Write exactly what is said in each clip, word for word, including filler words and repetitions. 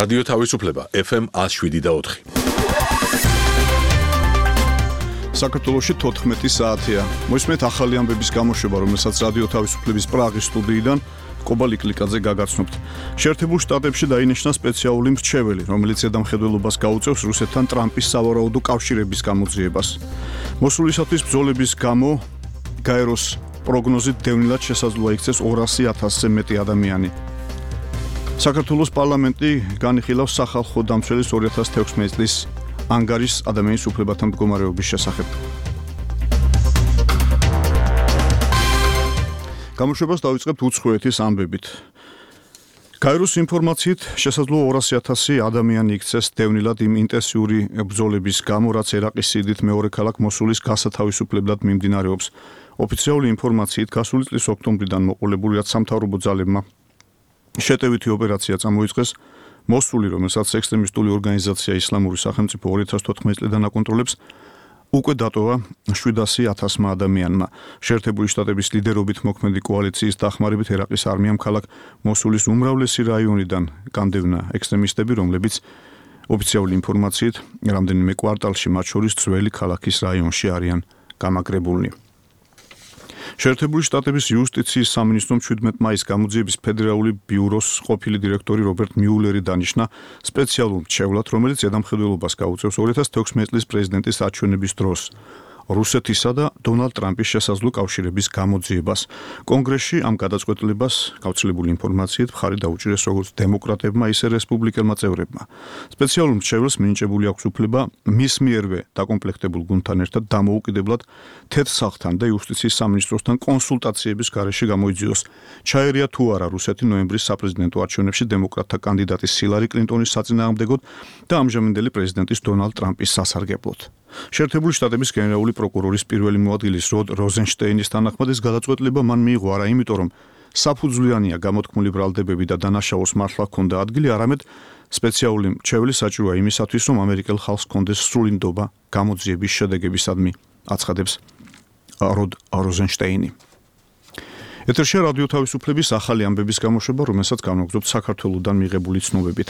რადიო თავისუფლება ეფ ემ one oh seven და four. საქართველოში თოთხმეტი საათია. მოისმენთ ახალი ამბების გამოშვება, რომელსაც რადიო თავისუფლების პრაღის სტუდიიდან კობა ლიკლიკაძე გაგაცნობთ. შეერთებულ შტატებში დაინიშნა სპეციალური მრჩეველი, რომელიც ზედამხედველობას გაუწევს რუსეთთან ტრამპის სავარაუდო კავშირების გამოძიებას. მოსულისათვის ბრძოლების გამო გაეროს პროგნოზით დევნილად შესაძლოა იქცეს ორასი ათასზე მეტი ადამიანი. საქართველოს პარლამენტი განიხილავს სახალხო დამცველის ორი ათას თექვსმეტი წლის ანგარის ადამიანის უფლებათა მდგომარეობის შესახებ. გამოშვებას დავიწყებთ უცხოეთის ამბებით. გაეროს ინფორმაციით შესაძლოა ორასი ათასი ადამიანი იქცეს დევნილად იმ ინტენსიური ბრძოლების გამო, რაც ერაყის სიდიდით მეორე ქალაქ მოსულის გასათავისუფლებლად მიმდინარეობს. ოფიციალური ინფორმაციით გასული წლის ოქტომბრიდან მოყოლებული რაც სამთავრობო ძალებმა შეტევითი ოპერაცია წამოიწყეს მოსული, რომელსაც ექსტრემისტული ორგანიზაცია ისლამური სახელმწიფო ორი ათას თოთხმეტი წლიდან აკონტროლებს, უკვე დატოვა შვიდასი ათასმა ადამიანმა. შეერთებული შტატების ლიდერობით მოქმედი კოალიციის დახმარებით ერაყის არმიამ ქალაქ მოსულის უმრავლესი რაიონიდან განდევნა ექსტრემისტები, რომლებიც ოფიციალური ინფორმაციით რამდენიმე კვარტალში, მათ შორის ძველი ქალაქის რაიონში არიან გამაგრებულნი. შეერთებული შტატების იუსტიციის სამინისტრომ შვიდმეტი მაისს გამოძიების ფედერალური ბიუროს ყოფილი დირექტორი რობერტ მიულერი დანიშნა სპეციალურ მრჩევლად, რომელიც ზედამხედველობას გაუწევს ორი ათას თექვსმეტი წლის პრეზიდენტის არჩევნების დროს რუსეთისა და დონალდ ტრამპის შესაძლო კავშირების გამოძიებას. კონგრესში ამ გადაწყვეტილებას გავრცელებული ინფორმაციით მხარი დაუჭირეს როგორც დემოკრატებმა, ისე რესპუბლიკელმა წევრებმა. სპეციალურ მრჩეველს მინიჭებული აქვს უფლება მის მიერვე დაკომპლექტებულ გუნდთან ერთად დამოუკიდებლად თეთრ-სახლთან და იუსტიციის სამინისტროსთან კონსულტაციების გარეშე გამოიძიოს, ჩაერია თუ არა რუსეთი ნოემბრის საპრეზიდენტო არჩევნებში დემოკრატთა კანდიდატის ჰილარი კლინტონის საწინააღმდეგოდ და ამჟამინდელი პრეზიდენტის დონალდ ტრამპის სასარგებლოდ. შეერთებული შტატების გენერალური პროკურორის პირველი მოადგილის როდ როზენშტეინის თანახმად ეს გადაწყვეტილება მან მიიღო არა იმიტომ, რომ საფუძვლიანია გამოთქმული ბრალდებები და დანაშაულს მართლა ჰქონდა ადგილი, არამედ სპეციალური მრჩეველი საჭიროა იმისათვის, რომ ამერიკელ ხალხს ჰქონდეს სრული ნდობა გამოძიების შედეგებისადმი, აცხადებს როდ როზენშტეინი. ეთერშია რადიო თავისუფლების ახალი ამბების გამოშვება, რომელსაც განვაგრძობთ საქართველოსდან მიღებული ცნობებით.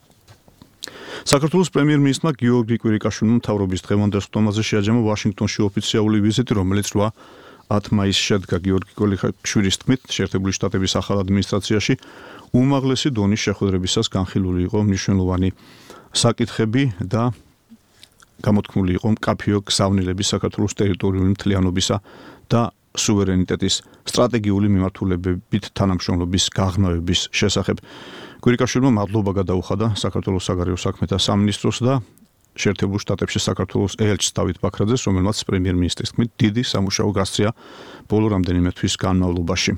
საქართველოს პრემიერ-მინისტრმა გიორგი კვირიკაშვილმა მთავრობის დღევანდელ ხტომაზე შეაჯამა ვაშინგტონში ოფიციალური ვიზიტი, რომელიც რვა ათი მაისს შედგა. გიორგი კვირიკაშვილის თქმით, შეერთებული შტატების ახალ ადმინისტრაციაში უმაღლესი დონის შეხვედრებისას განხილული იყო მნიშვნელოვანი საკითხები და გამოთქმული იყო მკაფიო გზავნილები საქართველოს ტერიტორიული მთლიანობისა და სუვერენიტეტის სტრატეგიული მიმართულებებით თანამშრომლობის გაღრმავების შესახებ. კვირიკაშვილმა მადლობა გადაუხადა საქართველოს საგარეო საქმეთა სამინისტროს და შეერთებულ შტატებში საქართველოს ელჩს დავით ბაქრაძეს, რომელმაც პრემიერ-მინისტრის თქმით დიდი სამუშაო გასწია ბოლო რამდენიმე თვის განმავლობაში.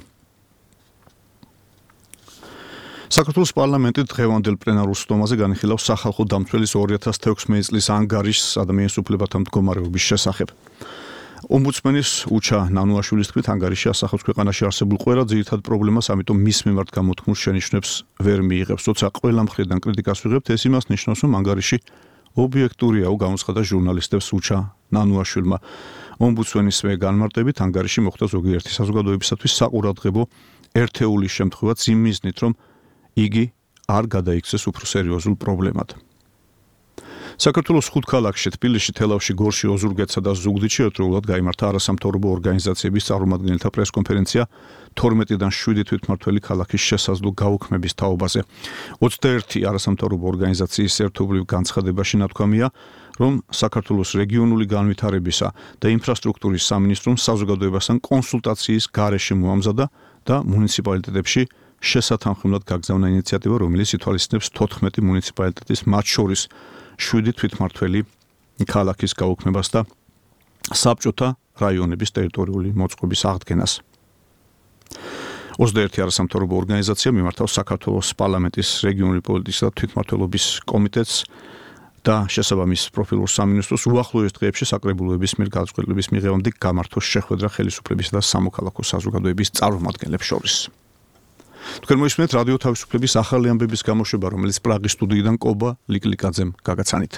საქართველოს პარლამენტი დღევანდელ პლენარულ სტომაზე განიხილავს სახალხო დამცველის ორი ათას თექვსმეტი წლის ანგარის ადამიანის უფლებათა მდგომარეობის შესახებ. ომბუდსმენის უჩა ნანუაშვილის თქმით, ანგარიში ასახავს ქვეყანაში არსებულ ყველა ძირითად პრობლემას, ამიტომ მის მიმართ გამოთქმულ შენიშვნებს ვერ მიიღებს. თორსა ყველა მხრიდან კრიტიკას ვიღებთ, ეს იმას ნიშნავს, რომ ანგარიში ობიექტურიაო, გამოცხადა ჟურნალისტებს უჩა ნანუაშვილმა. ომბუდსმენისვე განმარტებით, ანგარიში მოხდა ზოგიერთი საზოგადოებისათვის საყურადღებო ერთეულის შემთხვევაც იმ მიზნით, რომ იგი არ გადაიქცეს უფრო სერიოზულ პრობლემად. საქართველოს ხუთ ქალაქში, თბილისში, თელავში, გორში, ოზურგეთსა და ზუგდიდში ერთდროულად გაიმართა არასამთავრობო ორგანიზაციების წარმომადგენელთა პრესკონფერენცია თორმეტიდან შვიდი თვითმმართველი ქალაქის შესაძლო გაუქმების თაობაზე. ოცდაერთი არასამთავრობო ორგანიზაციის ერთობლივ განცხადებაში ნათქვამია, რომ საქართველოს რეგიონული განვითარებისა და ინფრასტრუქტურის სამინისტრომ საზოგადოებასთან კონსულტაციის გარეშე მოამზადა და მუნიციპალიტეტებში შესათანხმებლად გაგზავნა ინიციატივა, რომელიც ითვალისწინებს თოთხმეტი მუნიციპალიტეტის, მათ შორის შვიდი თვითმმართველი ქალაქის გაუქმებას და საბჭოთა რაიონების ტერიტორიული მოწყობის აღდგენას. ოცდაერთი არასამთავრობო ორგანიზაცია მიმართავს საქართველოს პარლამენტის რეგიონული პოლიტიკის და თვითმმართველობის კომიტეტს და შესაბამის პროფილურ სამინისტროს უახლოეს დღეებში საკრებულოების მიერ გადაწყვეტილების მიღებამდე გამართოს შეხვედრა ხელისუფლებისა და სამოქალაქო საზოგადოების წარმომადგენლებს შორის. თქვენ მოისმენთ რადიო თავისუფლების ახალი ამბების გამოშვება, რომელიც პრაღის სტუდიიდან კობა ლიკლიკაძემ გაგაცანით.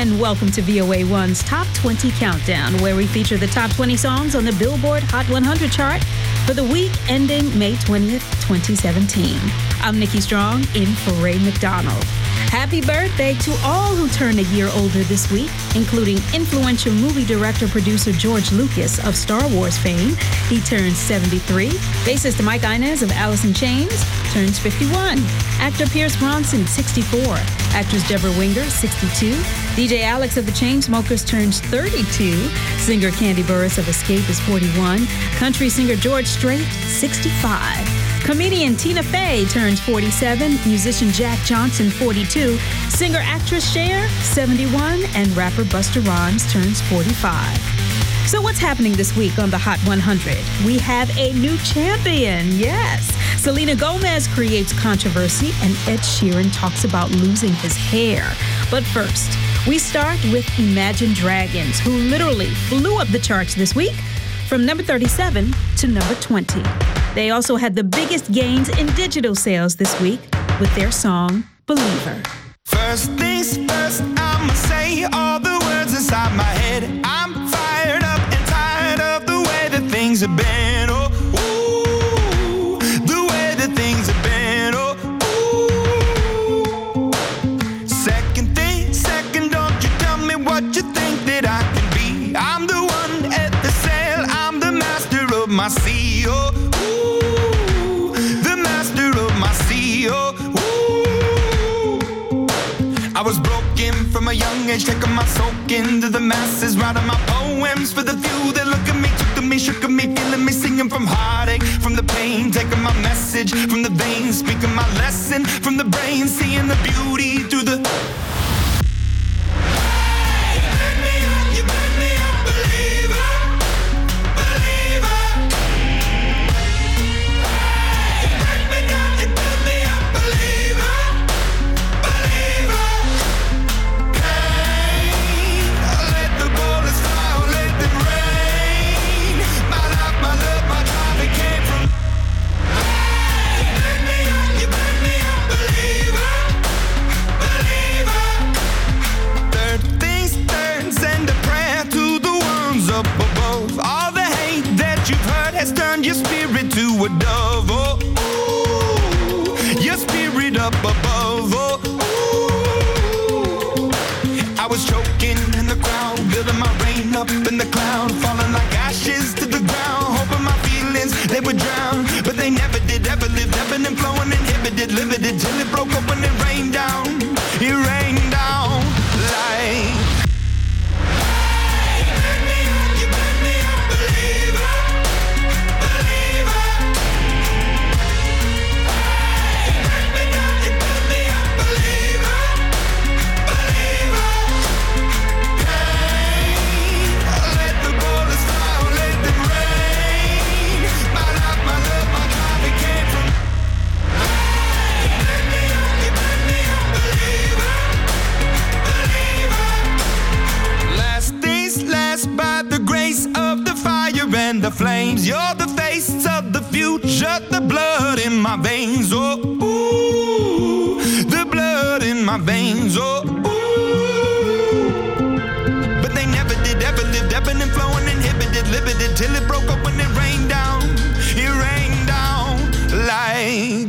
and welcome to V O A one's Top twenty Countdown, where we feature the top twenty songs on the Billboard Hot one hundred chart for the week ending May twentieth, twenty seventeen. I'm Nikki Strong, in for Ray McDonald. Happy birthday to all who turned a year older this week, including influential movie director-producer George Lucas of Star Wars fame. He turns seventy-three. Bassist Mike Inez of Alice in Chains turns fifty-one. Actor Pierce Bronson, sixty-four. Actress Deborah Winger, sixty-two. D J Alex of the Chainsmokers turns thirty-two. Singer Candy Burris of Escape is forty-one. Country singer George Strait, sixty-five. Comedian Tina Fey turns forty-seven, musician Jack Johnson, forty-two, singer-actress Cher, seventy-one, and rapper Busta Rhymes turns forty-five. So what's happening this week on the Hot one hundred? We have a new champion, yes. Selena Gomez creates controversy, and Ed Sheeran talks about losing his hair. But first, we start with Imagine Dragons, who literally flew up the charts this week from number thirty-seven to number twenty. They also had the biggest gains in digital sales this week with their song, Believer. First things first, I'ma say all the words inside my head. I'm fired up and tired of the way that things have been. Oh, ooh, the way that things have been. Oh, ooh. Second thing, second, don't you tell me what you think that I can be. I'm the one at the sail, I'm the master of my sea. Oh, I was broken from a young age, taking my soak into the masses, writing my poems for the few that look at me, took to me, shook at me, feeling me, singing from heartache, from the pain, taking my message from the veins, speaking my lesson from the brain, seeing the beauty through the... Hey, you burn me up, you burn me up, believer, believer. Hey, you burn me down, you burn me up, believer. Up above, all the hate that you've heard has turned your spirit to a dove. Oh, ooh, your spirit up above. Oh, ooh. I was choking in the crowd, building my rain up in the cloud, falling like ashes to the ground, hoping my feelings they would drown, but they never did. Ever lived, ebbing and flowing, inhibited, limited, till it broke open and rained down. It rained down like. The flames, you're the face of the future, the blood in my veins, oh, ooh, the blood in my veins, oh, ooh. But they never did, ever lived, ebbing and flowing, inhibited, limited, till it broke up when it rained down, it rained down like...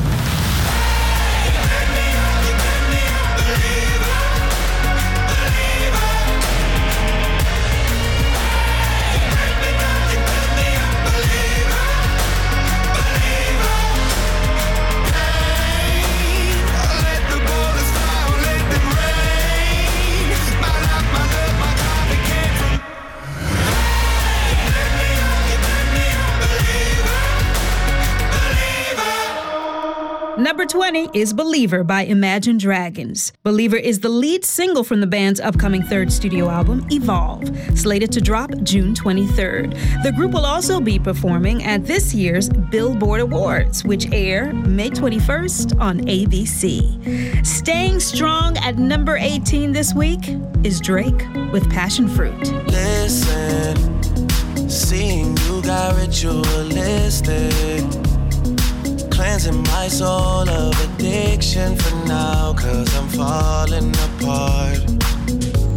Number twenty is Believer by Imagine Dragons. Believer is the lead single from the band's upcoming third studio album, Evolve, slated to drop June twenty-third. The group will also be performing at this year's Billboard Awards, which air May twenty-first on A B C. Staying strong at number eighteen this week is Drake with Passion Fruit. Listen, seeing you got ritualistic, cleansing my soul of addiction for now, cause I'm falling apart.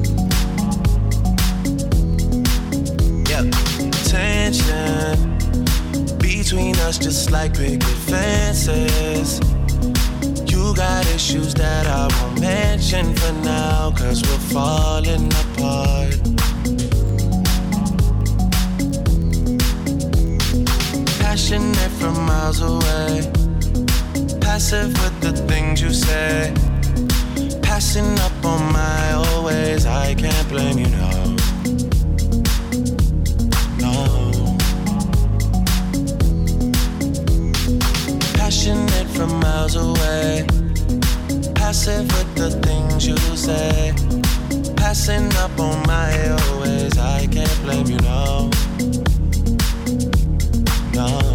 between us just like picket fences. You got issues that I won't mention for now, cause we're falling apart. Passionate from miles away, passive with the things you say, passing up on my always. I can't blame you, no. Passionate from miles away, passive with the things you say, passing up on my always. I can't blame you, no, no.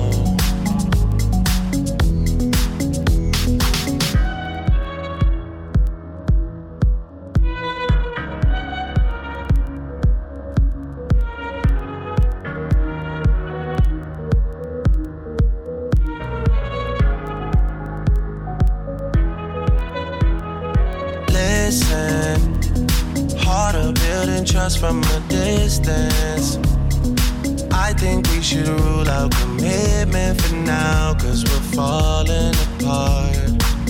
Trust from a distance. I think we should rule out commitment for now, cause we're falling apart.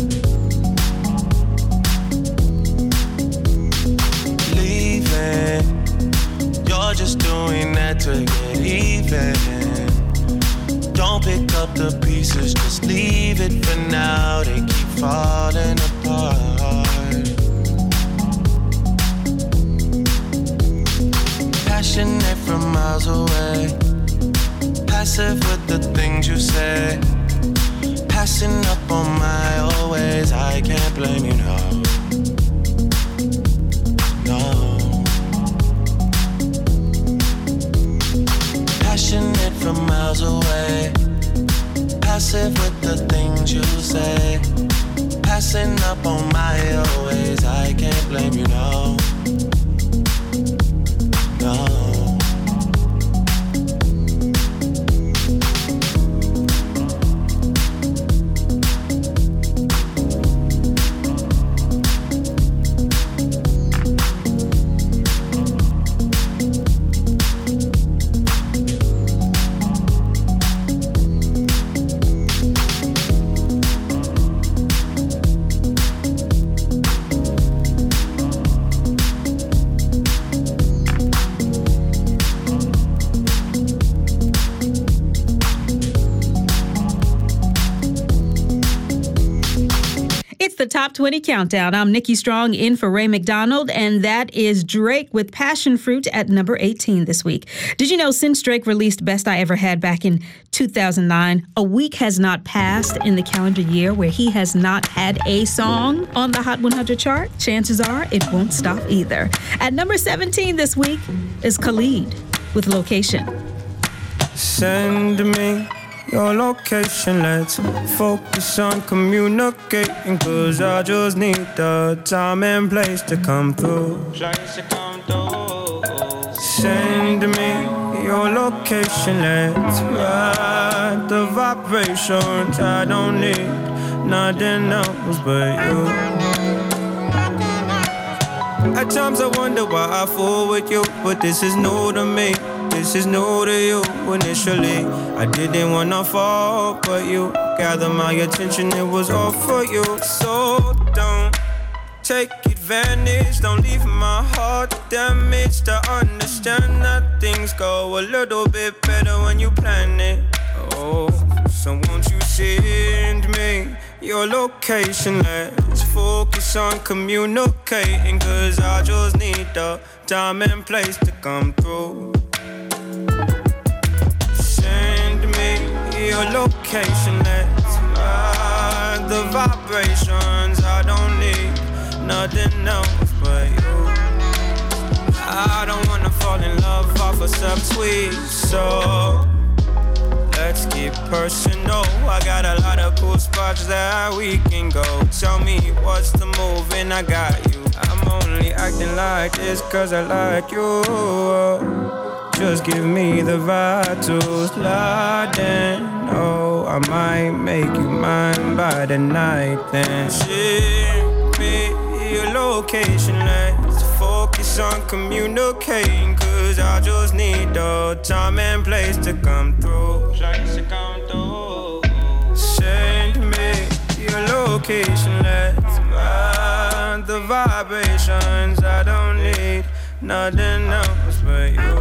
Leaving, you're just doing that to get even. Don't pick up the pieces, just leave it for now. They keep falling apart. Passionate from miles away, passive with the things you say, passing up on my always. I can't blame you, no, no. Passionate from miles away, passive with the things you say, passing up on my always. I can't blame you, no, no. Top twenty Countdown. I'm Nikki Strong in for Ray McDonald, and that is Drake with Passion Fruit at number eighteen this week. Did you know since Drake released Best I Ever Had back in two thousand nine, a week has not passed in the calendar year where he has not had a song on the Hot one hundred chart? Chances are it won't stop either. At number seventeen this week is Khalid with Location. Send me your location, let's focus on communicating, cause I just need the time and place to come through. Send me your location, let's ride the vibrations. I don't need nothing else but you. At times I wonder why I fool with you, but this is new to me. This is new to you. Initially, I didn't wanna fall, but you gathered my attention, it was all for you. So don't take advantage, don't leave my heart damaged. I understand that things go a little bit better when you plan it. Oh, so won't you send me your location? Let's focus on communicating, cause I just need the time and place to come through. Your location, let's ride the vibrations. I don't need nothing else but you. I don't wanna fall in love off a subtweet, so let's get personal. I got a lot of cool spots that we can go. Tell me what's the move and I got you. I'm only acting like this cause I like you. Just give me the vibe to slide in. Oh, I might make you mine by the night then. Ship me your location, let's focus on communicating, cause I just need the time and place to come through. location, let's ride the vibrations. I don't need nothing else but you.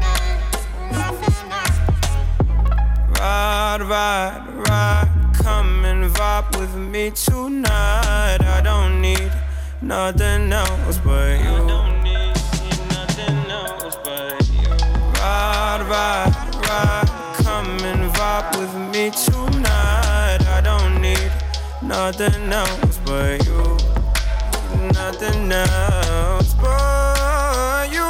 Ride, ride, ride, come and vibe with me tonight. I don't need nothing else but you. I don't need nothing else but you. Ride, ride, ride, come and vibe with me tonight. I don't need nothing else but you. Nothing else but you.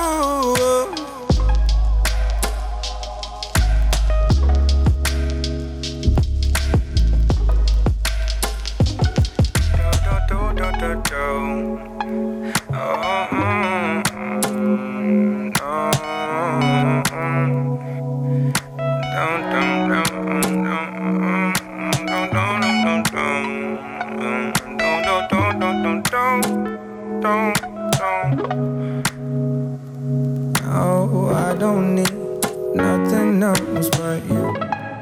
Oh, I don't need nothing else but you.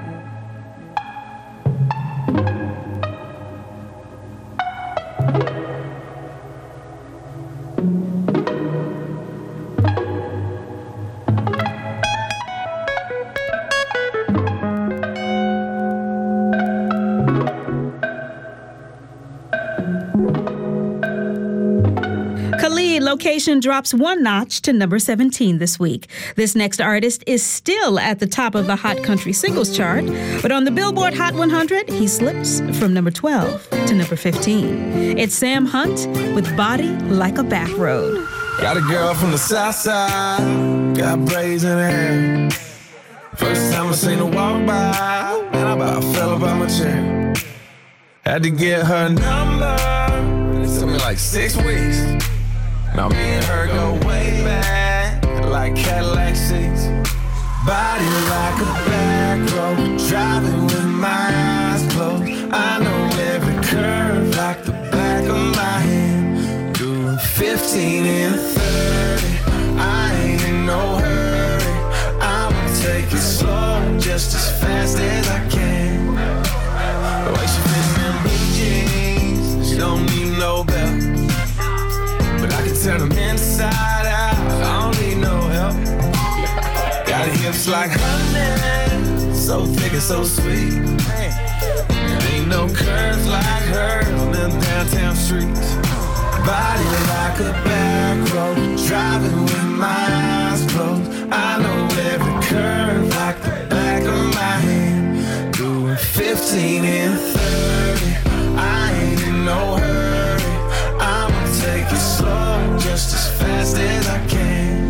Location drops one notch to number seventeen this week. This next artist is still at the top of the Hot Country Singles Chart, but on the Billboard Hot one hundred, he slips from number twelve to number fifteen. It's Sam Hunt with Body Like a Back Road. Got a girl from the south side, got braids in her hair. First time I seen her walk by, and I about fell about my chair. Had to get her number, it took me like six weeks. Now me and her go way back, like Cadillac seats. Body like a back road, driving with my eyes closed. I know every curve like the back of my hand. Doing fifteen and thirty, I ain't in no hurry. I'ma take it slow, just as fast as I can. The way she fits in blue jeans, she don't need no belt. Turn them inside out, I don't need no help. Got hips like honey, so thick and so sweet. There ain't no curves like hers on them downtown streets. Body like a back road, driving with my eyes closed. I know every curve like the back of my hand. Doing fifteen and thirty, I ain't in no hurry. I'ma take it slow, just as fast as I can.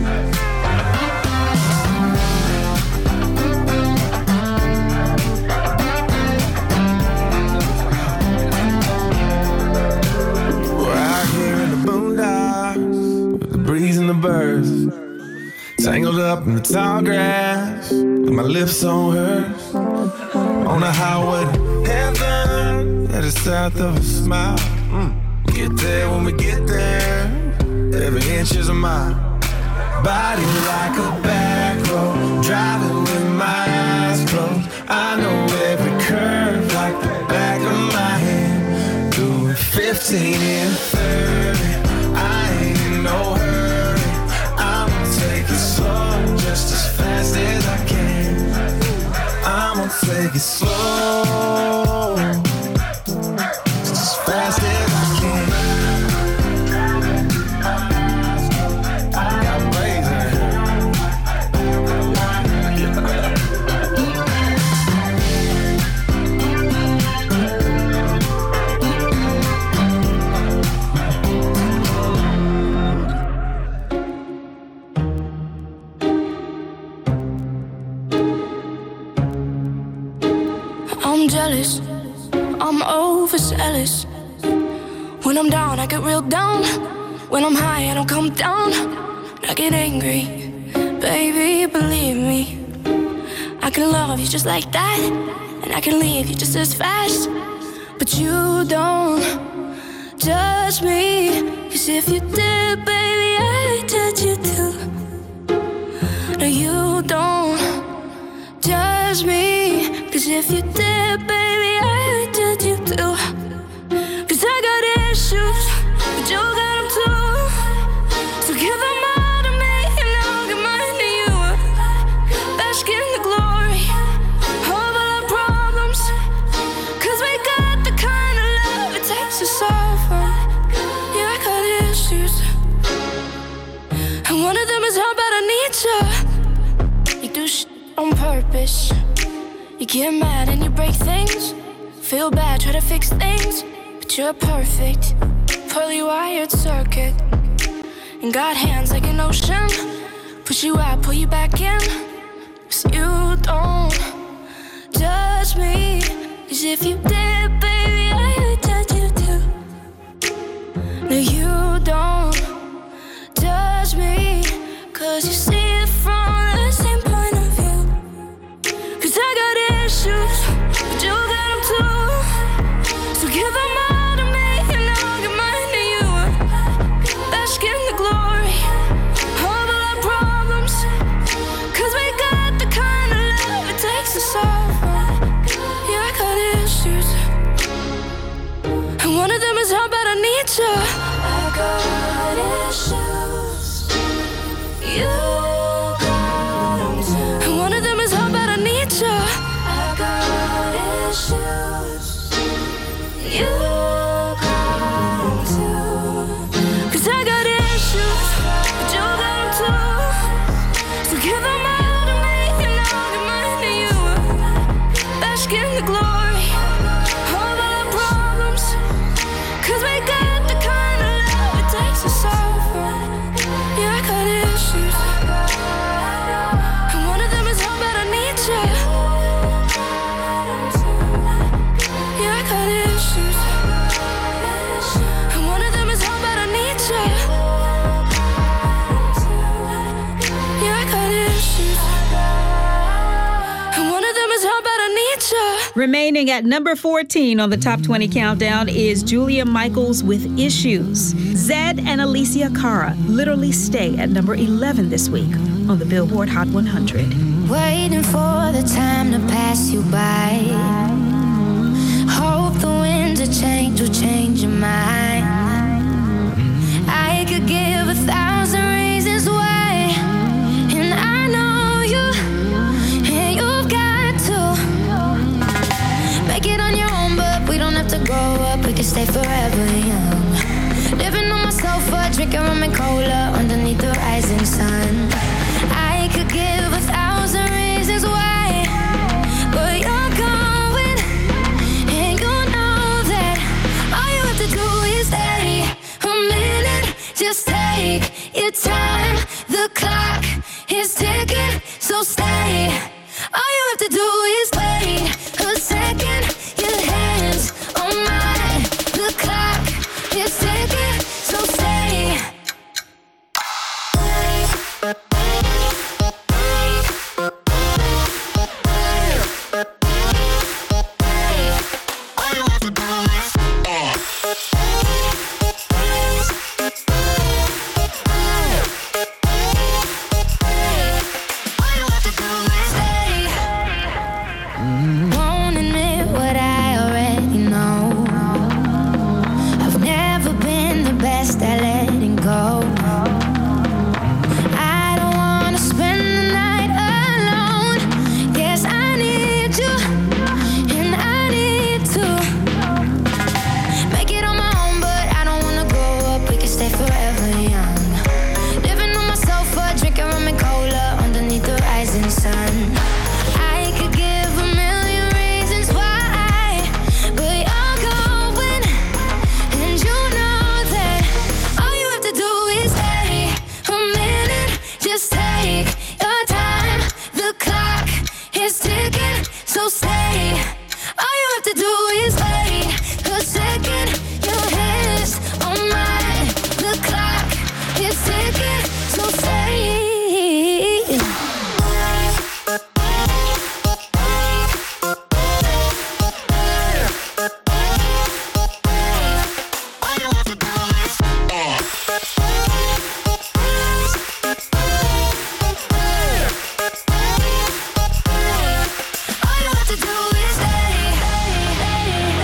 We're out here in the boondocks, with the breeze and the birds, tangled up in the tall grass, with my lips on hers. On the highway to heaven, at the south of a smile. Mm. Get there when we get there, every inch is a mile. Body like a back road, driving with my eyes closed. I know every curve like the back of my hand. Doing fifteen and thirty, I ain't in no hurry. I'ma take it slow, just as fast as I can. I'ma take it slow, just as fast as I can. I'm jealous, I'm overzealous. When I'm down, I get real down. When I'm high, I don't come down. I get angry, baby, believe me. I can love you just like that, and I can leave you just as fast. But you don't judge me, 'cause if you did, baby, I'd judge you too. No, you don't judge me, 'cause if you did, baby, I'd judge you too. 'Cause nervous. You get mad and you break things. Feel bad, try to fix things. But you're perfect, poorly wired circuit. And got hands like an ocean. Push you out, pull you back in. Cause you don't judge me. Cause if you did, baby, I would judge you too. No, you don't judge me. Cause you see it from the same point of view. Cause I got issues, but you got them too. So give them all to me and I'll give mine to you. Bask in the glory of all our problems. Cause we got the kind of love it takes to solve them. Yeah, I got issues. And one of them is how bad I need you. I got issues. You got them too. And one of them is how bad I need you. I got issues. You got them too. Cause I got issues, but you got them too. So give them all to me and I'll give mine to you. Bask in the glory of all our problems. Cause we got the kind of love it takes to solve them. Yeah, I got issues. And one of them is how bad I need you. Yeah, I got issues. And one of them is how bad I need you. Yeah, I got issues. And one of them is how bad I need you. Remaining at number fourteen on the Top twenty Countdown is Julia Michaels with Issues. Zed and Alicia Cara literally stay at number eleven this week on the Billboard Hot one hundred. Waiting for the time to pass you by. Hope the winds of change will change your mind. I could give a thousand reasons why, and I know you, and you've got to make it on your own, but we don't have to grow up, we can stay forever young. Living on my sofa, drinking rum and cola underneath the rising sun. I could give a thousand reasons why, but you're going, and you know that all you have to do is stay a minute. Just take your time, the clock is ticking, so stay. All you have to do is wait a second. Your hands on mine, the clock is ticking, so stay. Won't admit what I already know. I've never been the best at letting go. I don't wanna spend the night alone. Yes, I need you, and I need to make it on my own, but I don't wanna grow up, we can stay forever young. Living on my sofa, drinking rum and cola underneath the rising sun. I could give a million reasons why, but you're going, and you know that all you have to do is stay a minute. Just take your time, the clock is ticking, so stay. All you have to do is wait a second. Your hands on mine, the clock is ticking, so stay. All you have to do is stay.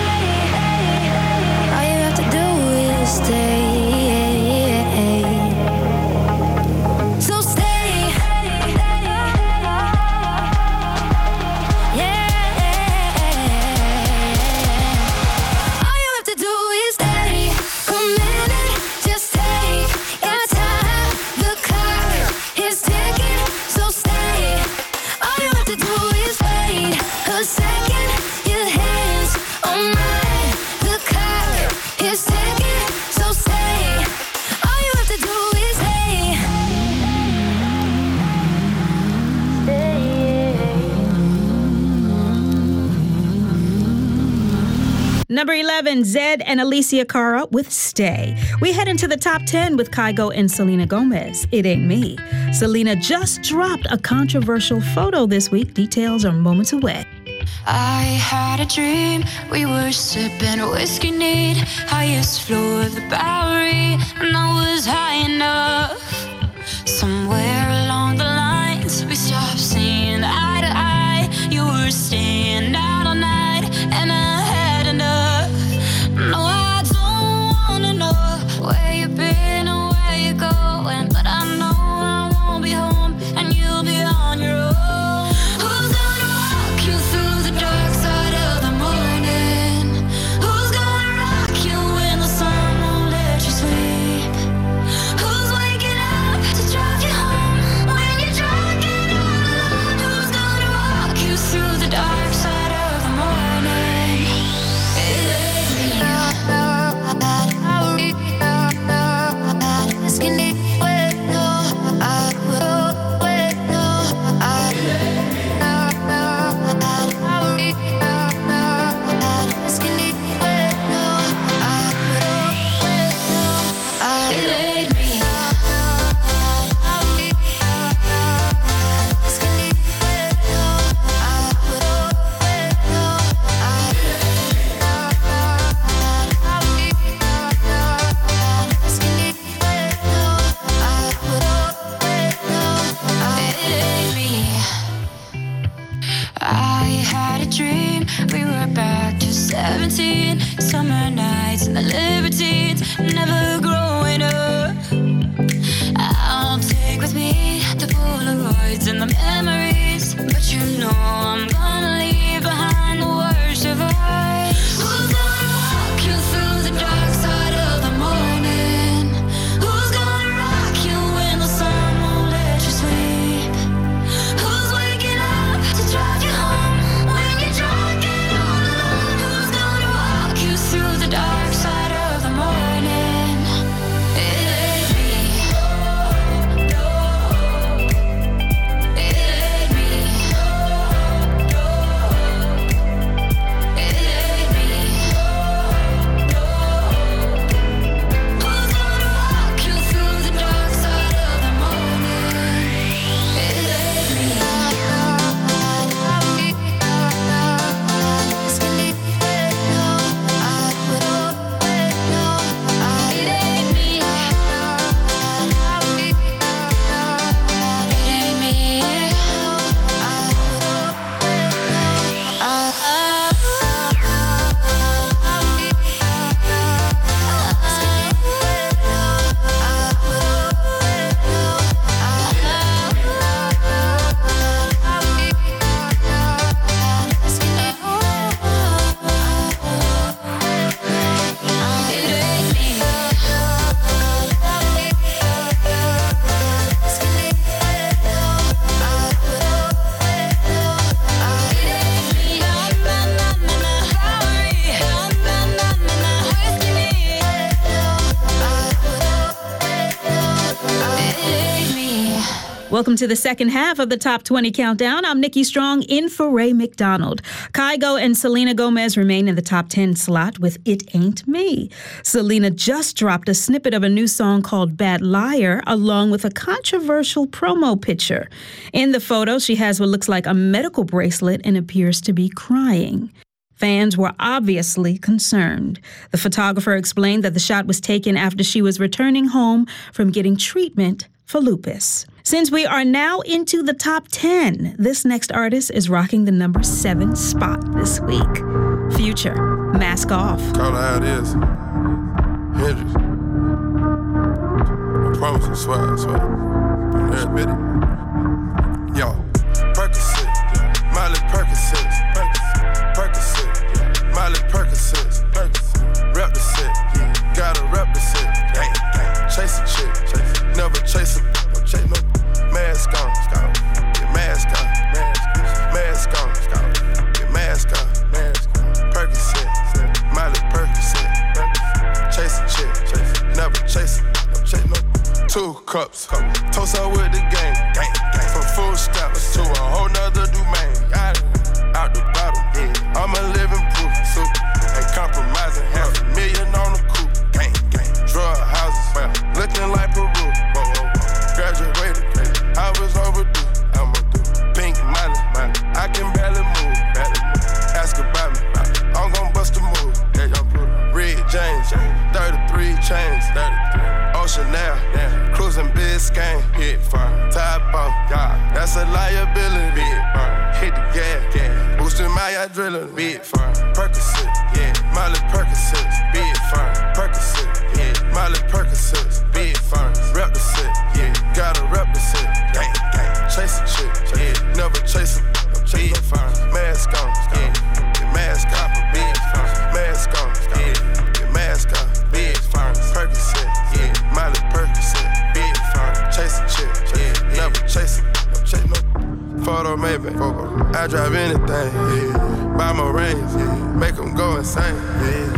Number eleven, Zedd and Alicia Cara with Stay. We head into the top ten with Kygo and Selena Gomez, It Ain't Me. Selena just dropped a controversial photo this week. Details are moments away. I had a dream, we were sipping whiskey neat, highest floor of the Bowery, and I was high enough. Somewhere along the lines, we stopped seeing eye to eye. You were staying out all night, and I had enough. No, I don't wanna know where you've been or where you're going, but I know I won't be home, and you'll be on your own. Who's gonna walk you through the dark side of the morning? Who's gonna rock you when the sun won't let you sleep? Who's waking up to drive you home when you're drunk and all alone? Who's gonna walk you through the dark side of the morning? It ain't me. I had a dream, we were back to seventeen, summer nights and the libertines, never growing up. I'll take with me the Polaroids and the memories, but you know I'm gonna leave behind the worst of us. Who's gonna walk you through the dark side of the morning? Who's gonna rock you when the sun won't let you sleep? Who's waking up to drive you home when you're drunk and all alone? Who's gonna walk you through the dark side of the morning? It ain't me. No, it ain't me. No, it ain't me. No, who's gonna walk you through the dark side of the morning? It ain't me. Welcome to the second half of the Top twenty Countdown. I'm Nikki Strong, in for Ray McDonald. Kygo and Selena Gomez remain in the top ten slot with It Ain't Me. Selena just dropped a snippet of a new song called Bad Liar, along with a controversial promo picture. In the photo, she has what looks like a medical bracelet and appears to be crying. Fans were obviously concerned. The photographer explained that the shot was taken after she was returning home from getting treatment for lupus. Since we are now into the top ten, this next artist is rocking the number seven spot this week. Future, Mask Off. Call it how it is. Hendrix. I promise, I swear, I swear. Been there, admit it. Yo, Percocet, Miley Percocet, Percocet, Miley Percocet, rep the set, gotta rep the set, chase a chick, never chase a, no chase no, mask on, get mask on, mask on, get mask on, Percocet, Miley Percocet, chase a chick, never chase a, no chase no, two cups, toast out with the game, from full stops to a whole nother domain, out the bottom, I'm a living proof, so ain't compromise. a liability. Big firm. Hit the gas, gas. Boosting my adrenaline. Big firm. Percocet, yeah. Miley Percocet. Big firm. Percocet, yeah. Miley Percocet. Big firm. Rep the set, yeah. Gotta rep the set. Gang, gang. Chase a chick, yeah. Never chase a big firm. Mask on, yeah. Get mask off, big firm. Mask on, yeah. Get mask off, big firm. Percocet, yeah. Miley Percocet. Big firm. Chase a chick, yeah. Never chase a, no chase no. Photo maybe, I drive anything, yeah. Buy my rings, yeah. Make them go insane, yeah.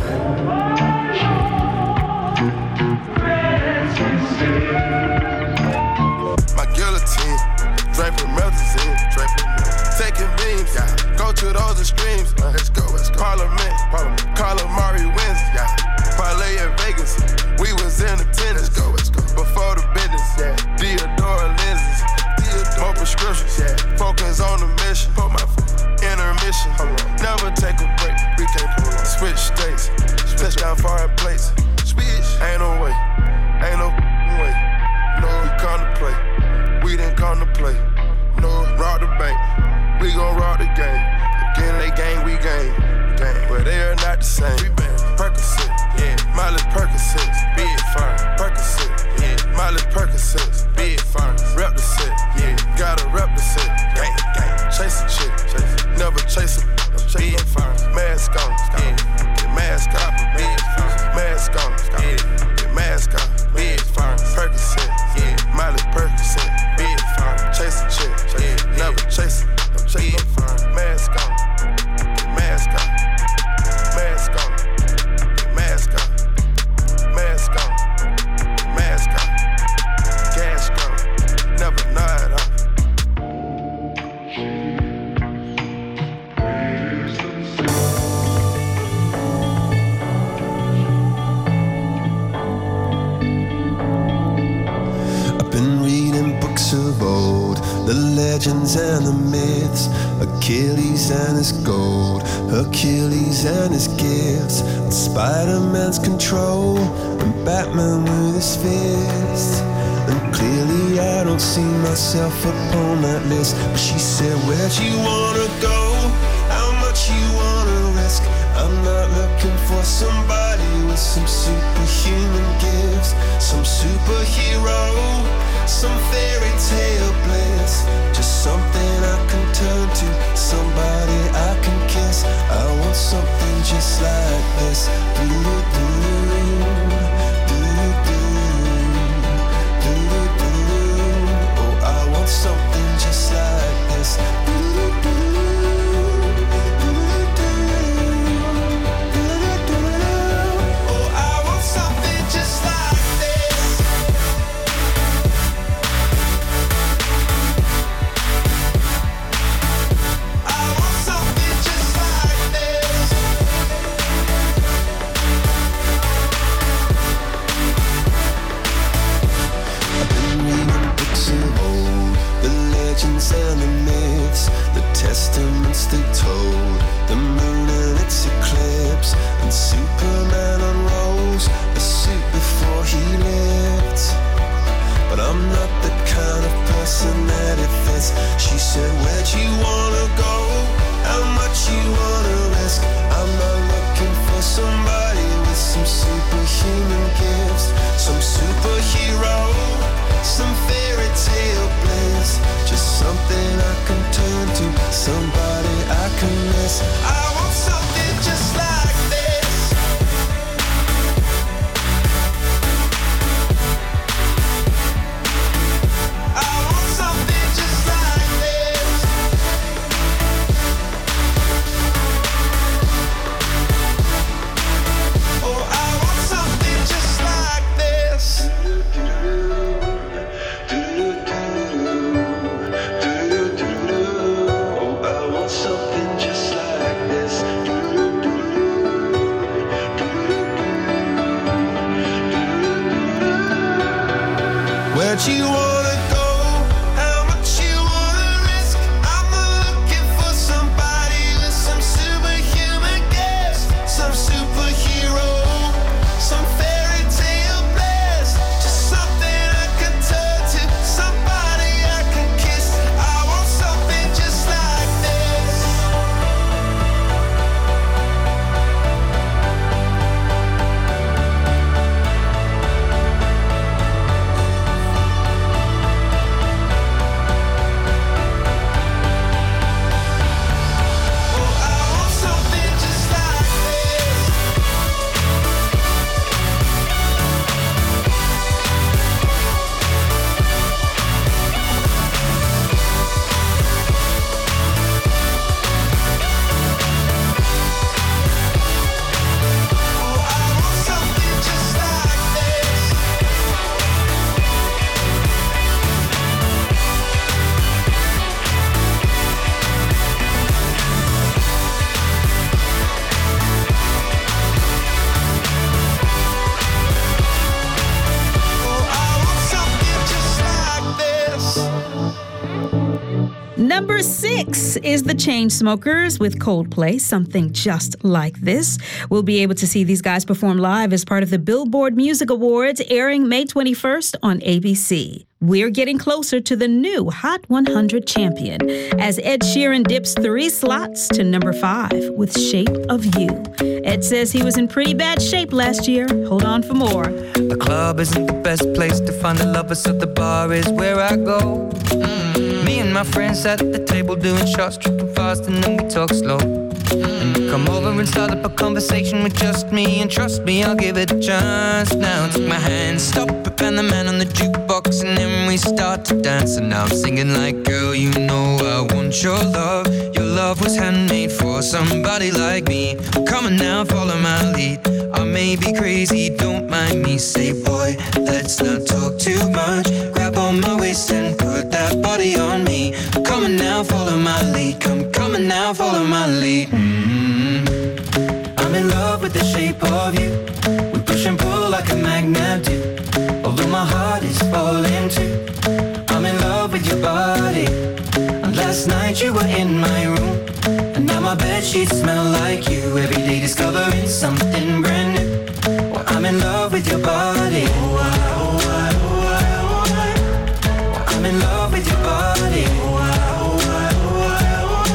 My guillotine, draping melazine, draping taking beams, yeah. Go to those extremes, uh, let's go, let's go. Parliament, Parliament. Calamari wins, yeah. Parlay in Vegas, we was in attendance, let's go, let's go. Before the business, yeah. Theodore lenses, Theodore. More prescriptions, yeah. Focus on the mission, put my intermission, never take a break, we can't pull on. Switch states, switch down foreign plates, switch, ain't no way, ain't no way, no, we come to play, we didn't come to play, no, rob the bank, we gon' rob the game, again they gang, we gang, gang, but they are not the same, we bang, Percocet, yeah, Miley Percocet, big firm, Percocet, yeah, Miley Percocet, big firm, rep the set, yeah, gotta rep the set, gang, gang, chase a chick, chase, never chase a, no chase no firm, mask on, yeah, get mask off, big firm, mask on, yeah, get mask off, big firm, Percocet, yeah, Miley Percocet, big firm, chase a chick, yeah, never chase a, no chase no firm, mask on, get mask off, mask on, get mask off, mask on, get mask off, gas gone, never nod off. Of old, the legends and the myths, Achilles and his gold, Hercules and his gifts, and Spider-Man's control, and Batman with his fists. And clearly I don't see myself upon that list. But she said, where'd you wanna go? How much you wanna risk? I'm not looking for somebody with some superhuman gifts, some superhero, some fairy tale bliss, just something I can turn to, somebody I can kiss. I want something just like this. Do-do-do-do, do-do-do, do-do-do. Oh, I want something just like this. Do-do-do, do-do-do, do-do-do. Oh, I want something just like this. I want number six is the Chainsmokers with Coldplay, Something Just Like This. We'll be able to see these guys perform live as part of the Billboard Music Awards, airing May twenty-first on A B C. We're getting closer to the new Hot one hundred champion as Ed Sheeran dips three slots to number five with Shape of You. Ed says he was in pretty bad shape last year. Hold on for more. The club isn't the best place to find the lovers, so the bar is where I go. Mm. Me and my friends at the table doing shots, tripping fast, and then we talk slow. And you come over and start up a conversation with just me, and trust me, I'll give it a chance. Now take my hand, stop it, and the man on the jukebox, and then we start to dance. And now I'm singing like, girl, you know I want your love. Your love was handmade for somebody like me. Come on now, follow my lead. I may be crazy, don't mind me. Say, boy, let's not talk too much. Grab on my waist and put that body on me. Come on now, follow my lead. Come, come on now, follow my lead. Mm-hmm. I'm in love with the shape of you. We push and pull like a magnet do. Although my heart is falling too. I'm in love with your body. And last night you were in my room, and now my bedsheets smell like you. Every day discovering something brand new. Well, I'm in love with your body. Oh, I, oh, I, oh, I, oh, I. Well, I'm in love with your body. Oh, I, oh, I, oh, I, oh,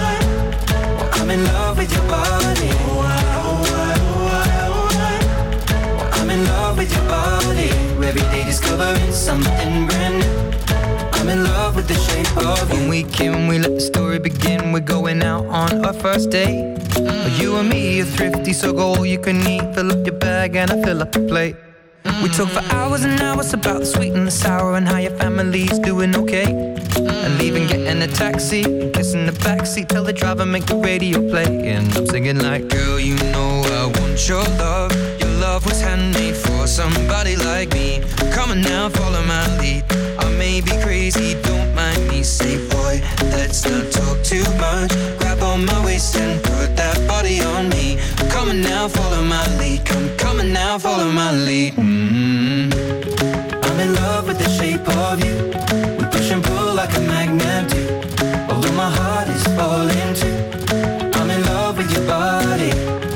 I. Well, I'm in love with your body. Oh, I, oh, I, oh, I, oh, I. Well, I'm in love with your body. Every day discovering something brand new. I'm in love with the shape of you. When we came, we let the story begin. We're going out on our first date. Mm. You and me are thrifty, so go all you can eat. Fill up your bag and I fill up the plate. Mm. We talk for hours and hours about the sweet and the sour and how your family's doing okay. Mm. And leaving, getting a taxi, kissing the backseat, tell the driver make the radio play. And I'm singing like, girl, you know I want your love. Your love was handmade for somebody like me. Come on now, follow my lead. I may be crazy, don't mind me. Say, boy, let's not talk too much. Grab on my waist and put that body on me. Come on now, follow my lead. Come, come on now, follow my lead. Mm-hmm. I'm in love with the shape of you. We push and pull like a magnet do. Although my heart is falling too. I'm in love with your body.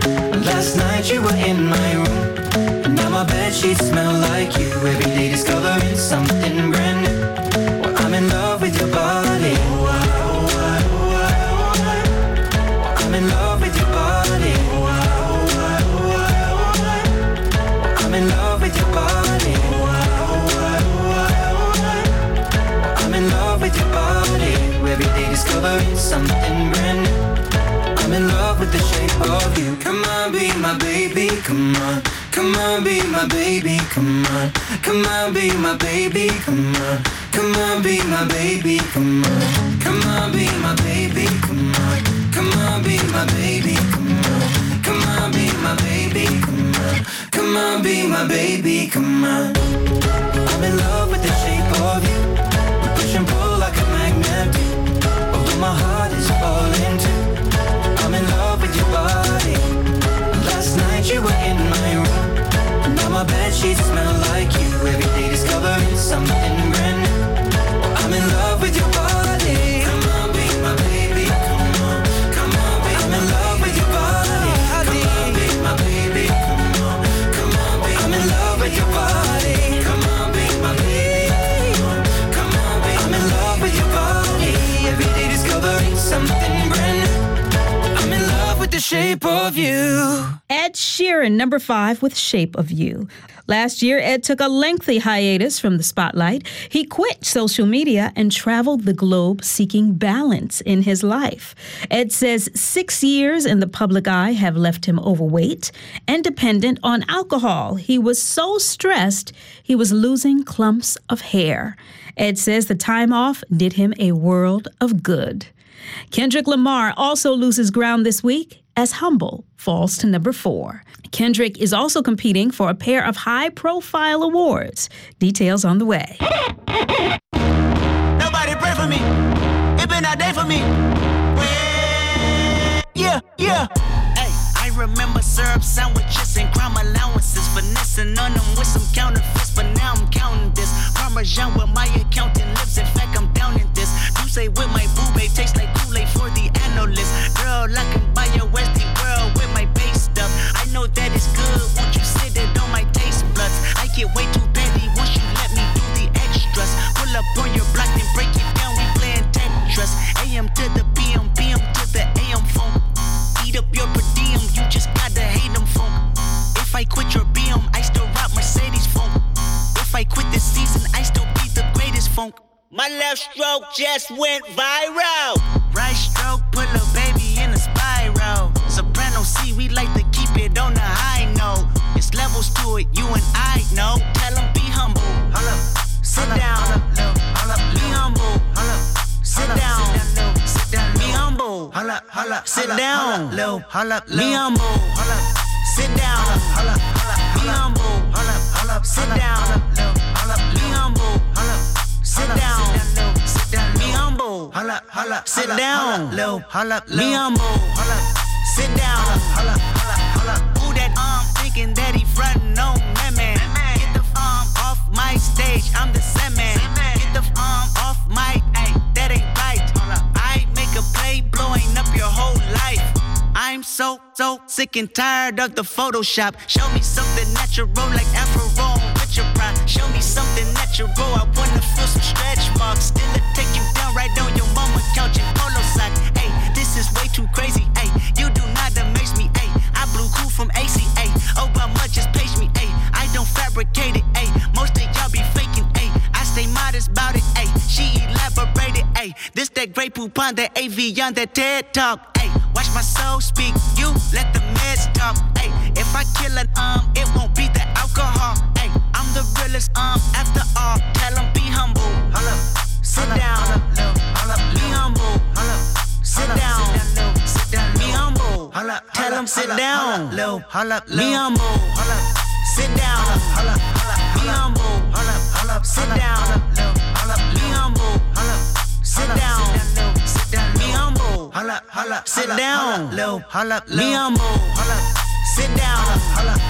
Last night you were in my room, and now my bedsheets smell like you. Every day discovering something brand new. Well, I'm in love with your body. Oh, I, oh, I, oh, I, oh, I. Well, I'm in love with your body. Oh, I, oh, I, oh, I, oh, I. Well, I'm in love with your body. Oh, I, oh, I, oh, I, oh, I. Well, I'm in love with your body. Every day discovering something brand new. I'm in love with the shape of you. Come on, be my baby, come on. Come on, be my baby, come on. Come on, be my baby, come on. Come on, be my baby, come on. Come on, be my baby, come on. Come on, be my baby, come on. Come on, be my baby, come on. Come on, be my baby, come on. I'm in love with the shape of you. We push and pull like a magnet do. Although my heart is falling too. I'm in love with your body. Last night you were in my room, now my bedsheets smell like you. Every day discovering something brand new. Well, I'm in love with your body. Come on, be my baby. Come on, come on, be. I'm in love with your body. Come on, be my baby. Come on, come on, be. I'm in love with your body. Come on, be my baby. Come on, be. I'm in love with your body. Every day discovering something brand new. I'm in love with the shape of you. Ed Sheeran, number five with Shape of You. Last year, Ed took a lengthy hiatus from the spotlight. He quit social media and traveled the globe seeking balance in his life. Ed says six years in the public eye have left him overweight and dependent on alcohol. He was so stressed, he was losing clumps of hair. Ed says the time off did him a world of good. Kendrick Lamar also loses ground this week as Humble falls to number four. Kendrick is also competing for a pair of high-profile awards. Details on the way. Nobody pray for me. It been a day for me. Yeah, yeah. Hey, I remember syrup sandwiches and crime allowances. Finessing on them with some counterfeits, but now I'm counting this. Parmesan where my accountant lives. In fact, I'm down in this. say with my boo babe, tastes like Kool-Aid for the analyst. Girl, I can buy your Westie world with my base stuff. I know that it's good, won't you sit it on my taste buds? I get way too petty once you let me do the extras. Pull up on your block, then break it down, we playing Tetris. A M to the P M, P M to the A M phone. Eat up your per diem, you just gotta hate them phone. If I quit your B M, I still rock Mercedes phone. If I quit this season, I still be the greatest funk. My left stroke just went viral. Right stroke put a baby in a spiral. Soprano C, we like to keep it on the high note. It's levels to it, you and I know. Tell them be humble. Hold up. Sit down. Be humble. Sit down. Be humble. Sit down. Be humble. Sit down. Be humble. Sit down. Be humble. Sit down. Be humble. Sit down. Be humble. Sit down. Who that arm thinking that he frontin' on me, man? Get the arm off my stage, I'm the same man. Get the arm off my, ay, that ain't right. I make a play blowing up your whole life. I'm so, so sick and tired of the Photoshop. Show me something natural like Afro with your pride. Show me something natural, I wanna feel some stretch marks. Still it take you down right on your mama couch in polo sock. Ay, this is way too crazy, ay, you do not amaze me, ay. I blew cool from A C A, Obama just page me, ay. I don't fabricate it, ay, most of y'all be faking, ay. I stay modest about it, ay, she elaborated, ay. This that Grey Poupon, that A V on that TED Talk, ay. Watch my soul speak, you let the meds talk, ay. If I kill an arm, it won't be the alcohol, ay. I'm the realest um after all. Tell them be humble. Sit down. Be humble. Sit down. Be humble. Tell them sit down. Be humble. Sit down. Be humble. Sit down. Be humble. Sit down. Be humble. Sit down. Be humble. Sit down.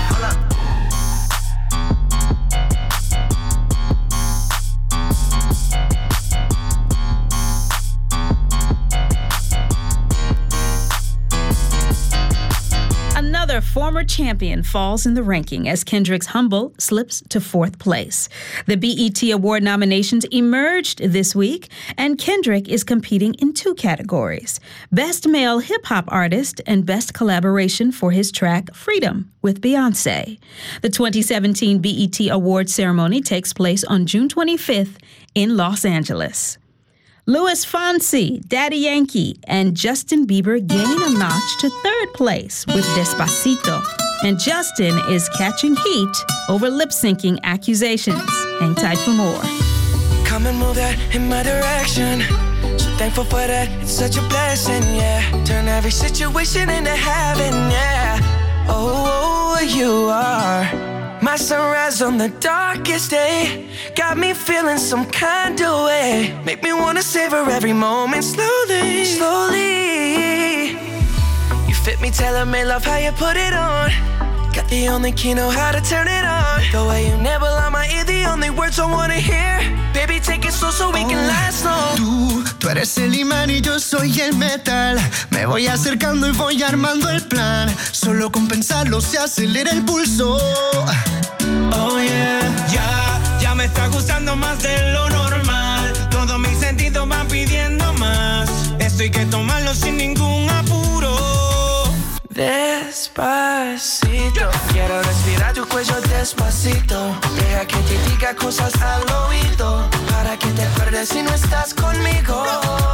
Another former champion falls in the ranking as Kendrick's Humble slips to fourth place. The B E T Award nominations emerged this week, and Kendrick is competing in two categories: Best Male Hip-Hop Artist and Best Collaboration for his track Freedom with Beyoncé. The twenty seventeen B E T Award ceremony takes place on June twenty-fifth in Los Angeles. Luis Fonsi, Daddy Yankee, and Justin Bieber gain a notch to third place with Despacito. And Justin is catching heat over lip-syncing accusations. Hang tight for more. Come and move that in my direction. So thankful for that, it's such a blessing, yeah. Turn every situation into heaven, yeah. Oh, you are my sunrise on the darkest day. Got me feeling some kind of way. Make me wanna savor every moment slowly, slowly. You fit me, tailor-made, love how you put it on. Got the only key, know how to turn it on. The way you never lie my ear, the only words I wanna hear. Baby, take it slow so we can last long. Tú, tú eres el imán y yo soy el metal. Me voy acercando y voy armando el plan. Solo con pensarlo se acelera el pulso. Oh yeah, ya, ya me está gustando más de lo normal. Todos mis sentidos van pidiendo más. Esto hay que tomarlo sin ningún apuro. Despacito, quiero respirar tu cuello despacito. Deja que te diga cosas al oído, para que te acuerdes si no estás conmigo.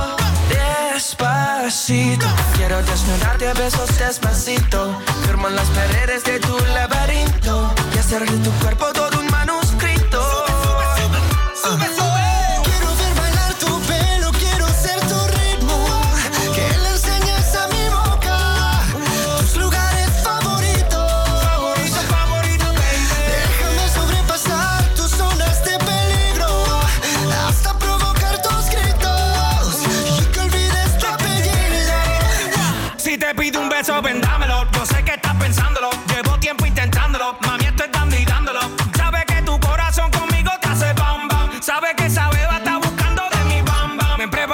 Despacito, quiero desnudarte a besos despacito. Firmo en las paredes de tu laberinto y hacer de tu cuerpo todo un manuscrito. Sube, sube, sube. Quiero ver bailar tu pelo, quiero ser tu ritmo. Que le enseñes a mi boca tus lugares favoritos. Favorito, favorito, baby. Déjame sobrepasar tus zonas de peligro, hasta provocar tus gritos y que olvides tu apellido. Si te pido un beso, ven dámelo. Yo sé que estás pensándolo. Llevo tiempo intentándolo. Mami, estoy dando y dándolo. Sabe que tu corazón conmigo te hace bam bam. Sabe que esa beba está buscando de mi bam bam. Me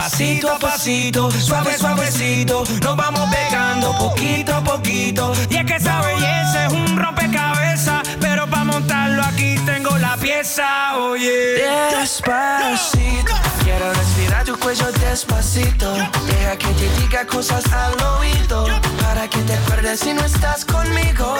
pasito a pasito, suave suavecito, nos vamos pegando poquito a poquito. Y es que esa belleza es un rompecabezas, pero para montarlo aquí tengo la pieza, oye. Despacito, quiero respirar tu cuello despacito. Deja que te diga cosas al oído, para que te acuerdes si no estás conmigo.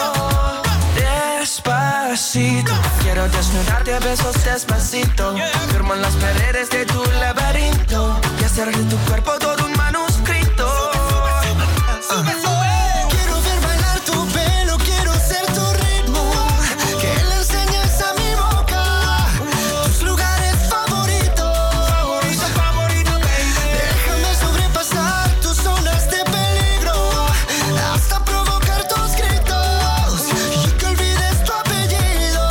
Despacito, quiero desnudarte a besos despacito. Firmo en las paredes de tu laberinto y hacer de tu cuerpo todo un manuscrito. uh. Quiero ver bailar tu pelo, quiero ser tu ritmo, que le enseñes a mi boca tus lugares favoritos. Favorito, favorito, baby. Déjame sobrepasar tus zonas de peligro, hasta provocar tus gritos y que olvides tu apellido.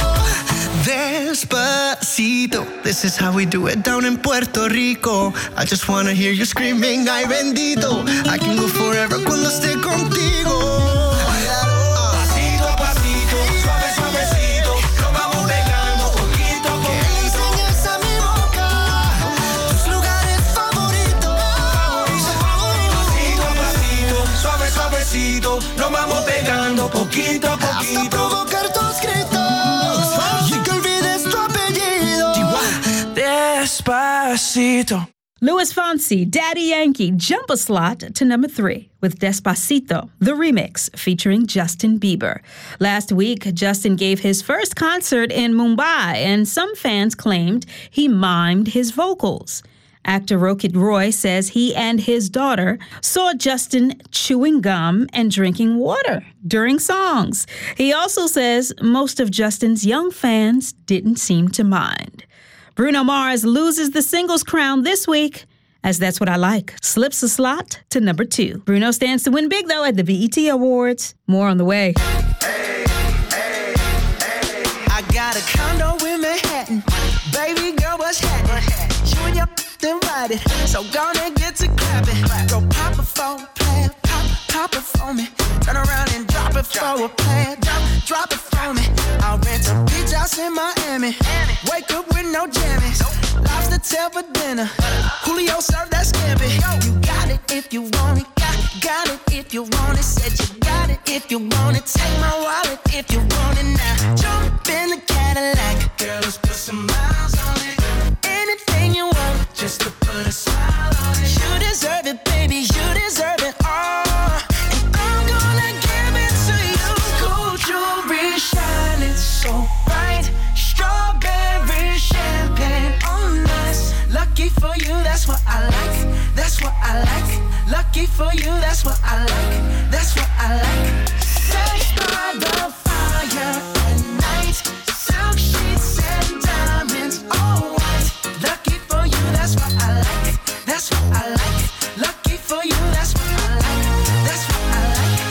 Despacito, this is how we do it down in Puerto Rico. I just wanna hear you screaming, ay bendito. I can go forever cuando esté contigo. Pasito a pasito, suave suavecito, nos vamos pegando poquito a Que le enseñes a mi boca tus lugares favoritos. Pasito a pasito, suave suavecito, nos vamos pegando poquito a Hasta poquito. provocar tus gritos y que olvides tu apellido. Despacito. Luis Fonsi, Daddy Yankee jump a slot to number three with Despacito, the remix featuring Justin Bieber. Last week, Justin gave his first concert in Mumbai, and some fans claimed he mimed his vocals. Actor Rohit Roy says he and his daughter saw Justin chewing gum and drinking water during songs. He also says most of Justin's young fans didn't seem to mind. Bruno Mars loses the singles crown this week, as That's What I Like slips a slot to number two. Bruno stands to win big, though, at the B E T Awards. More on the way. I got a condo in Manhattan. Baby girl, what's happening? You and your invited, so gonna get to clapping. Go pop it for a plan, pop, pop it for me. Turn around and drop it for a plan, drop, drop it for me. I'll rent a beach house in Miami. Wake up with no jammies. Lobster tail for dinner. Julio served that scampi. You got it if you want it. Got, got it if you want it. Said you got it if you want it. Take my wallet if you want it now. Jump in the Cadillac. Girl, let's put some miles on it. Anything you want, just to put a smile on it. You deserve it, baby. You deserve it all. And I'm gonna give it to you. Gold jewelry shining so bright. Strawberry champagne on us. Lucky for you, that's what I like. That's what I like. Lucky for you, that's what I like. That's what I like. Sex by the fire at night. Silk sheets and diamonds, all white. Lucky for you, that's what I like. That's what I like. Lucky for you, that's what I like. That's what I like.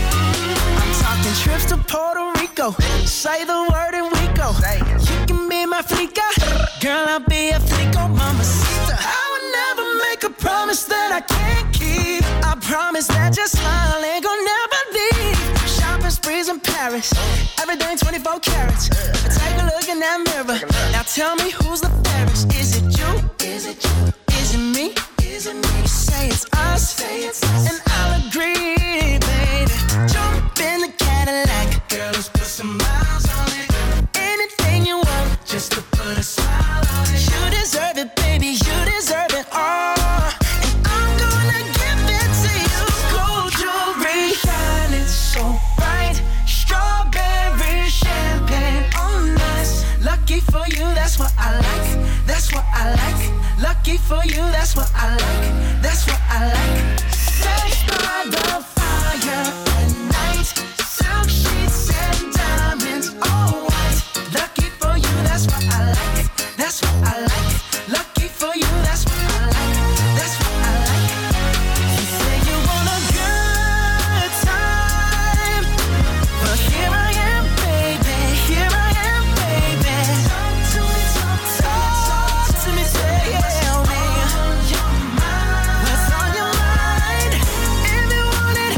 I'm talking trips to Puerto Rico. Say the word and we go. You can be my flica. Girl, I'll be a flico, mamacita. I would never make a promise that I can't keep. I promise that your smile ain't gonna never leave. Shopping sprees in Paris. Everything twenty-four carats. Take a look in that mirror. Now tell me who's the fairest. Is it you? Is it you? Is it me? Is it me? Say it's us. Say it's us. And I'll agree, baby. Jump in the Cadillac. Girl, let's put some miles on it. Anything you want, just to put a smile on it. You deserve it, baby. You deserve it all. And I'm gonna give it to you. Gold jewelry shining so bright. Strawberry champagne on us. Lucky for you, that's what I like. That's what I like. Lucky for you, that's what I like. That's what I like. Sex by the fire at night. Silk sheets and diamonds, all white. Lucky for you, that's what I like. That's what I like. Lucky for you, that's what I like. That's what I like. You say you want a good time, but here I am, baby. Here I am, baby. Talk to me, talk to me, talk to me, tell me what's on your mind. If you want it,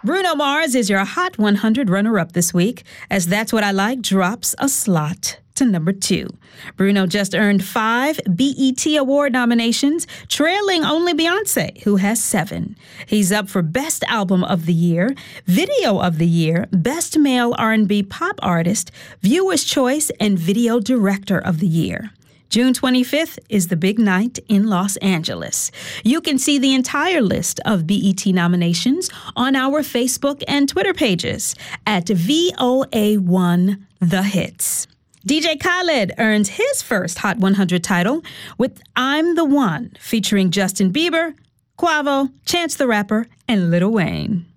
Bruno Mars is your Hot one hundred runner-up this week, as That's What I Like drops a slot to number two. Bruno just earned five B E T Award nominations, trailing only Beyonce, who has seven. He's up for Best Album of the Year, Video of the Year, Best Male R and B Pop Artist, Viewer's Choice, and Video Director of the Year. June twenty-fifth is the big night in Los Angeles. You can see the entire list of B E T nominations on our Facebook and Twitter pages at V O A one The Hits. D J Khaled earns his first Hot one hundred title with I'm the One, featuring Justin Bieber, Quavo, Chance the Rapper, and Lil Wayne.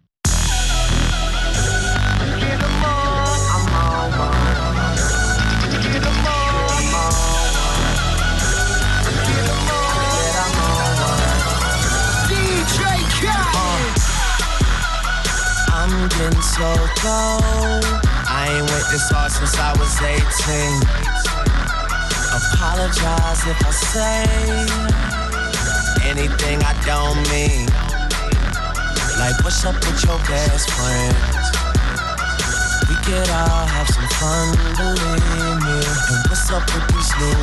I'm getting so cold. I ain't went this hard since I was eighteen. Apologize if I say anything I don't mean. Like, what's up with your best friend? We could all have some fun, believe me. And what's up with these new,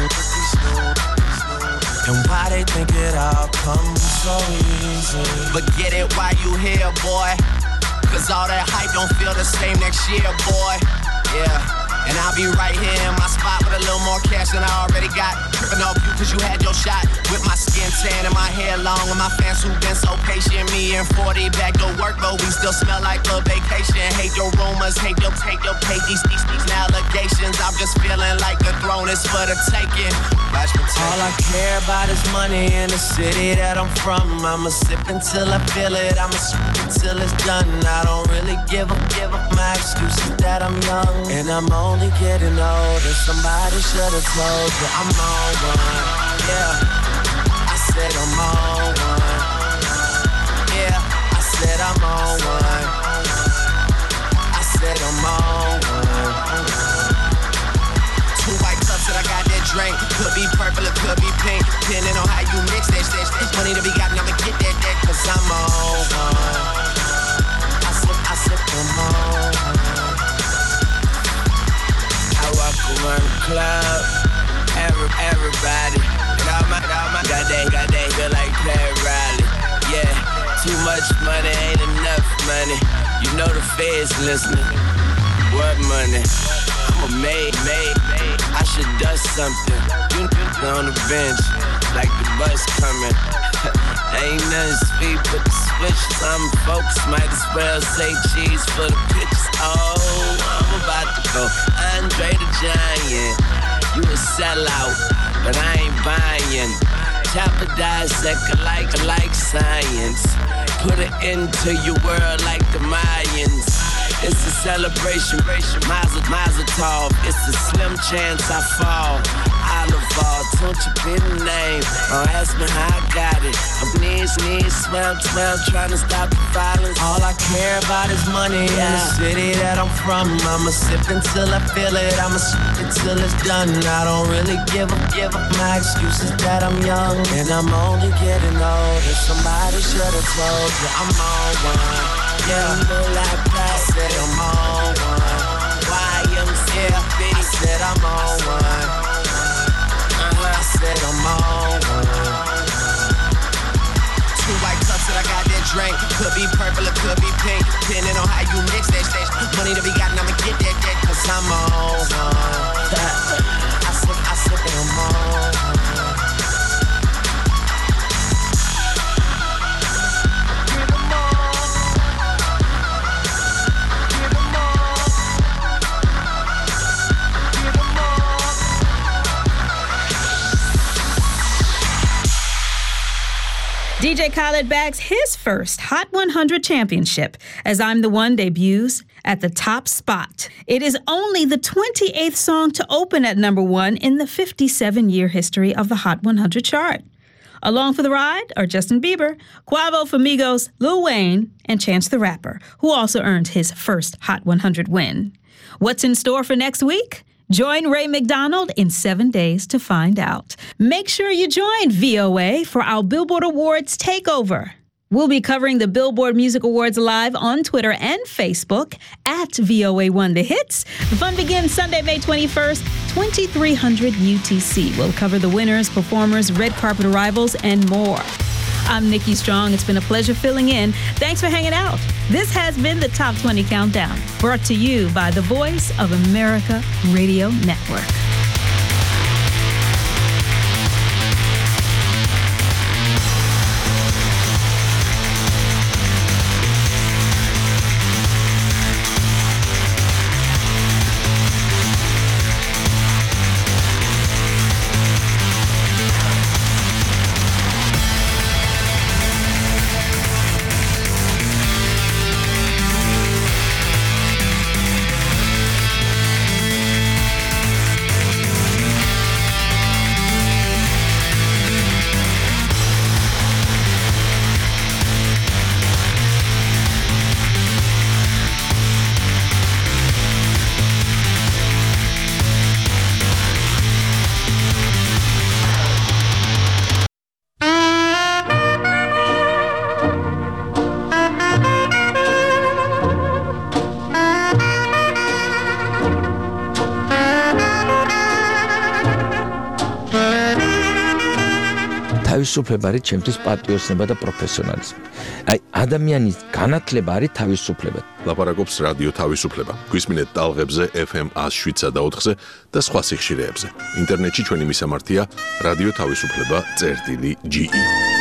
and why they think it all comes so easy? But get it while you here, boy. Cause all that hype don't feel the same next year, boy. Yeah. And I'll be right here in my spot with a little more cash than I already got. Tripping off you cause you had your shot. With my skin tan and my hair long, and my fans who been so patient. Me and forty back to work, but we still smell like a vacation. Hate your rumors, hate your take, your pay these, these, these allegations. I'm just feeling like the throne is for the taking. All I care about is money in the city that I'm from. I'ma sip until I feel it, I'ma sip until it's done. I don't really give a, give a. My excuse is that I'm young, and I'm only getting older. Somebody should've told you I'm on one. Yeah, I said I'm on one. Yeah, I said I'm on one. I said I'm on one. Two white cups that I got that drink. Could be purple or could be pink, depending on how you mix that shit. Money to be gotten, I'ma get that, that, cause I'm on one. I sip, I sip, I'm on one. I walk around the club, every, everybody, and all my, all my, got that, got that, feel like Pat Riley. Yeah, too much money ain't enough money. You know the feds listening. What money? I'm a maid, maid, maid. I should dust something. You on the bench, like the bus coming. Ain't nothing sweet but the switch. Some folks might as well say cheese for the pictures. Oh, I'm about to go Andre the Giant. You a sellout, but I ain't buying. Chopper dissect like like science. Put it into your world like the Mayans. It's a celebration, mazel, mazel tov. It's a slim chance I fall. Olive oil, don't you be the name. Don't ask me how I got it. I'm knees, knees, swam, swam, trying to stop the violence. All I care about is money in the city that I'm from. I'ma sip until I feel it. I'ma sip until it's done. I don't really give a, give a. My excuse is that I'm young, and I'm only getting older. Somebody should've told you I'm on one. Yeah, like I said I'm on one. Y M C A, I said I'm on one. Uh-huh, I said I'm on one. Two white cups that I got that drink. Could be purple or could be pink, depending on how you mix that shit. Money to be gotten, I'ma get that, that, cause I'm on one. I sip, I sip, and I'm on one. D J Khaled bags his first Hot one hundred championship as I'm the One debuts at the top spot. It is only the twenty-eighth song to open at number one in the fifty-seven-year history of the Hot one hundred chart. Along for the ride are Justin Bieber, Quavo for Migos, Lil Wayne, and Chance the Rapper, who also earned his first Hot one hundred win. What's in store for next week? Join Ray McDonald in seven days to find out. Make sure you join V O A for our Billboard Awards Takeover. We'll be covering the Billboard Music Awards live on Twitter and Facebook at V O A one The Hits. The fun begins Sunday, May twenty-first, twenty-three hundred U T C. We'll cover the winners, performers, red carpet arrivals, and more. I'm Nikki Strong. It's been a pleasure filling in. Thanks for hanging out. This has been the Top twenty Countdown, brought to you by the Voice of America Radio Network. თავისუფლება არის ჩემთვის პატრიოტიზმი და პროფესიონალიზმი. აი ადამიანის განათლება არის თავისუფლება. ლაპარაკობს რადიო თავისუფლება. გვისმინეთ ტალღებზე F M one oh seven და four და სხვა სიხშირეებზე. ინტერნეტში ჩვენი მისამართია რადიო თავისუფლება წერტილი G E.